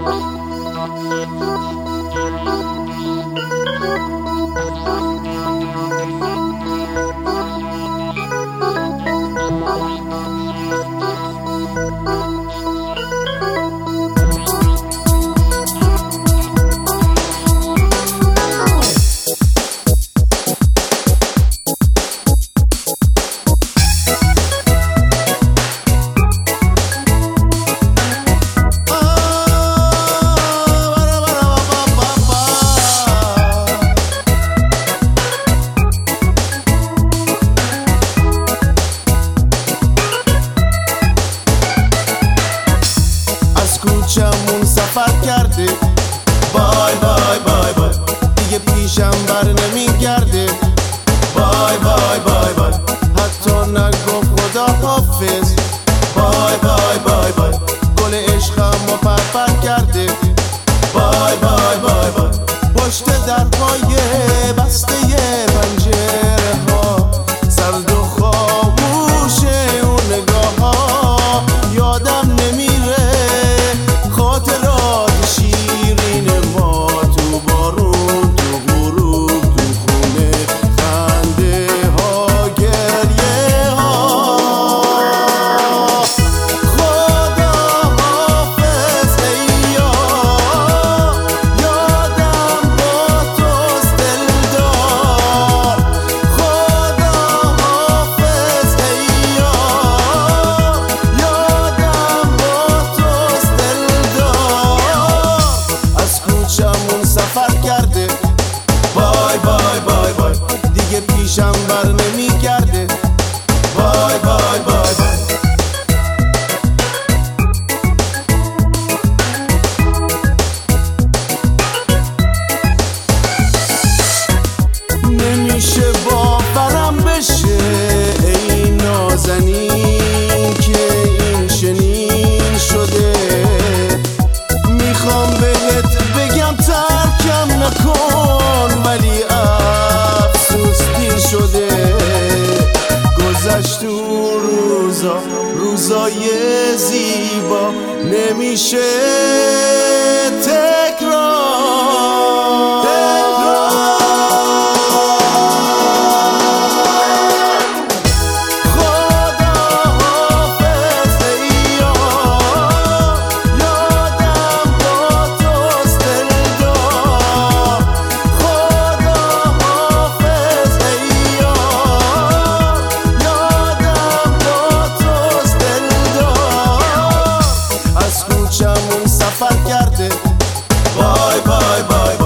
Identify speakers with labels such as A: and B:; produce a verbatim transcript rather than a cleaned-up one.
A: کوچمون سفر کرده، بای بای بای بای، دیگه پیشم بر نمیگرده، بای بای بای بای، حتی نگفت خدا حافظ، بای بای بای بای، گل عشقمو پرپر کرده، بای بای بای بای، پشت درهای بسته پنجره ها سرد و خاموشه اون نگاه ها، یادم نمیره خاطرات شیرین ما تو بارون، تو غروب، تو خونه، خنده ها، گریه ها. خدا حافظ ای یار، یادم با توست دلدار، خدا حافظ ای یار، یادم با توست دلدار. از کوچمون سفر کرده، بای بای بای بای، دیگه پیشم بر نمیگرده، بای بای بای بای. نمیشه باورم بشه ای نازنین که این چنین شده، میخوام بهت بگم ترکم نکن ولی افسوس دیر شده، گذشت اون روزا روزای زیبا نمیشه تکرار. خدا حافظ ای یار، یادم با توست دلدار، خدا حافظ ای یار، یادم با توست دلدار. از کوچمون سفر کرده، بای بای بای